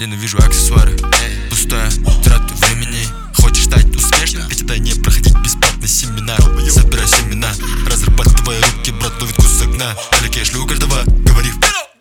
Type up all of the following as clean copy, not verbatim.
ненавижу аксессуары. Пустая трата времени. Хочешь стать успешным? Ведь это не проходить бесплатный семинар. Собирай семена, разрабатывай руки, брат, ловит вкус огня. Далеке шлю каждого, говори.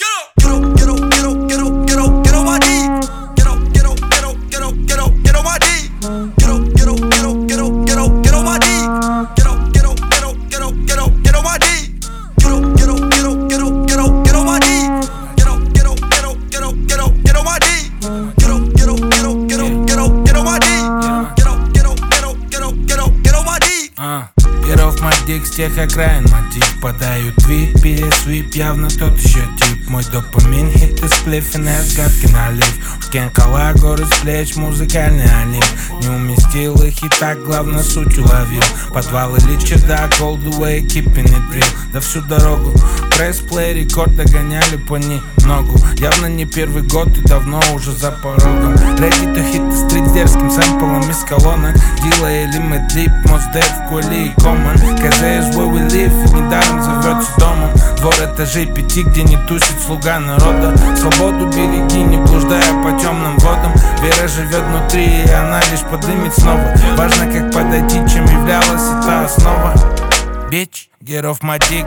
Перов мотик с тех окраин мотив. Подают твит, пересвип, явно тот еще тип. Мой допамин, хит из сплиффина, сгадки налив. Кенкала, горы с плеч, музыкальный олив. Не уместил их и так, главное суть уловил. Подвал или чердак, all the way, keeping it real. Да всю дорогу пресс-плей, рекорд догоняли по ногу. Явно не первый год и давно уже за порогом. Ready to hit the street дерзким сэмплом из колонок. Дила или Мэдлип, Мосдев, Коли и Коман. КЗ is where we live, недаром зовется домом. Двор этажей 5, где не тусит слуга народа. Свободу береги, не блуждая по темным водам. Вера живет внутри, и она лишь подымет снова. Важно, как подойти, чем являлась эта основа. Bitch, get off my dick.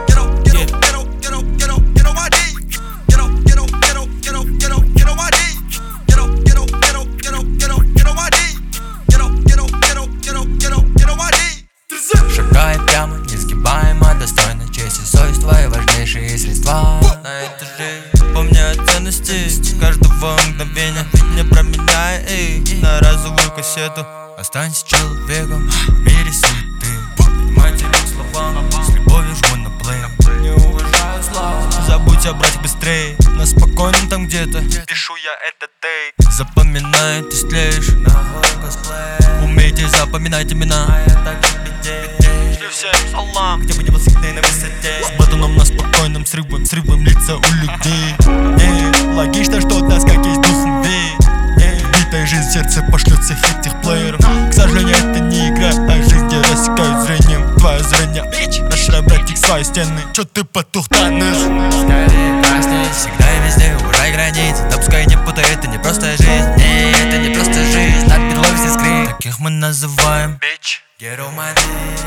Шагай прямо, несгибаемо, достойно честь и совесть, твои важнейшие средства. На эту жизнь помни о ценности каждого мгновения. Не променяй их на разовую кассету. Останься человеком в мире суеты. Матери слова, с любовью жму на плей. Не уважаю славу, забудь о брать быстрее. На спокойном там где-то пишу я этот тейк. Запоминай, ты стлеешь на косплей. Умейте запоминать имена. Шлю всем салам, где бы не был всегда на высоте. С батоном на спокойном, с рыбом лица у людей. Не логично, что от нас как есть духом веет. Битая жизнь, сердце пошлет всех этих плееров. К сожалению, это не игра, а жизнь, где рассекают зрением твое зрение. Расширяй, братик, свои стены. Чё ты потух, танешь? Скорее красней, всегда и везде уважай границы. Да пускай не путай, это не просто жизнь. Не, это не просто жизнь. Над бедлой все скрин. Таких мы называем bitch. Get on my dick.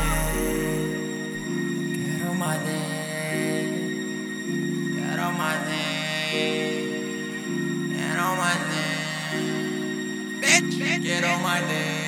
Get on my dick. Get on my dick. Get on my dick. Bitch, get on my dick.